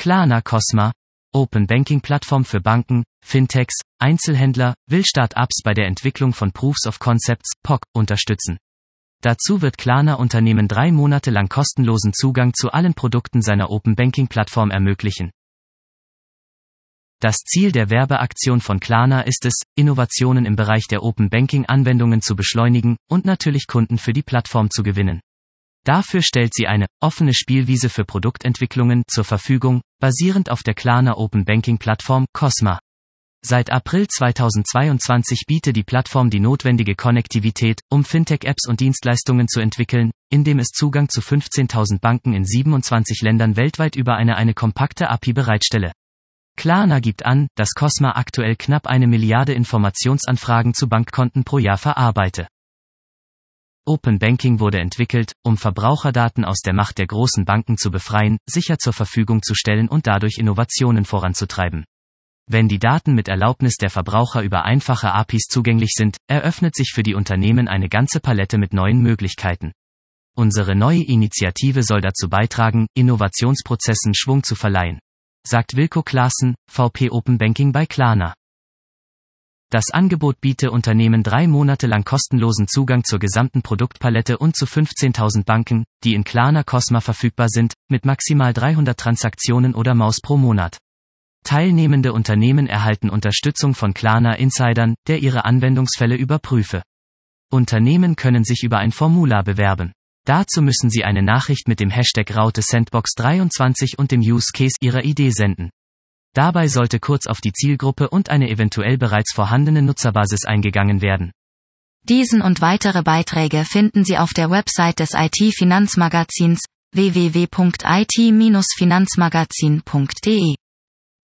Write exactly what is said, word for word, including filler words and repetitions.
Klarna Cosma, Open Banking Plattform für Banken, Fintechs, Einzelhändler, will Start-ups bei der Entwicklung von Proofs of Concepts, P O C, unterstützen. Dazu wird Klarna Unternehmen drei Monate lang kostenlosen Zugang zu allen Produkten seiner Open Banking Plattform ermöglichen. Das Ziel der Werbeaktion von Klarna ist es, Innovationen im Bereich der Open Banking Anwendungen zu beschleunigen und natürlich Kunden für die Plattform zu gewinnen. Dafür stellt sie eine offene Spielwiese für Produktentwicklungen zur Verfügung, basierend auf der Klarna Open Banking Plattform Cosma. Seit April zweitausendzweiundzwanzig bietet die Plattform die notwendige Konnektivität, um Fintech-Apps und Dienstleistungen zu entwickeln, indem es Zugang zu fünfzehntausend Banken in siebenundzwanzig Ländern weltweit über eine eine kompakte A P I bereitstelle. Klarna gibt an, dass Cosma aktuell knapp eine Milliarde Informationsanfragen zu Bankkonten pro Jahr verarbeite. Open Banking wurde entwickelt, um Verbraucherdaten aus der Macht der großen Banken zu befreien, sicher zur Verfügung zu stellen und dadurch Innovationen voranzutreiben. Wenn die Daten mit Erlaubnis der Verbraucher über einfache A P Is zugänglich sind, eröffnet sich für die Unternehmen eine ganze Palette mit neuen Möglichkeiten. Unsere neue Initiative soll dazu beitragen, Innovationsprozessen Schwung zu verleihen, sagt Wilko Klaassen, V P Open Banking bei Klarna. Das Angebot biete Unternehmen drei Monate lang kostenlosen Zugang zur gesamten Produktpalette und zu fünfzehntausend Banken, die in Klarna Cosma verfügbar sind, mit maximal dreihundert Transaktionen oder Maus pro Monat. Teilnehmende Unternehmen erhalten Unterstützung von Klarna Insidern, der ihre Anwendungsfälle überprüfe. Unternehmen können sich über ein Formular bewerben. Dazu müssen sie eine Nachricht mit dem Hashtag Raute Sandbox dreiundzwanzig und dem Use Case ihrer Idee senden. Dabei sollte kurz auf die Zielgruppe und eine eventuell bereits vorhandene Nutzerbasis eingegangen werden. Diesen und weitere Beiträge finden Sie auf der Website des I T-Finanzmagazins w w w punkt i t Bindestrich finanzmagazin punkt d e.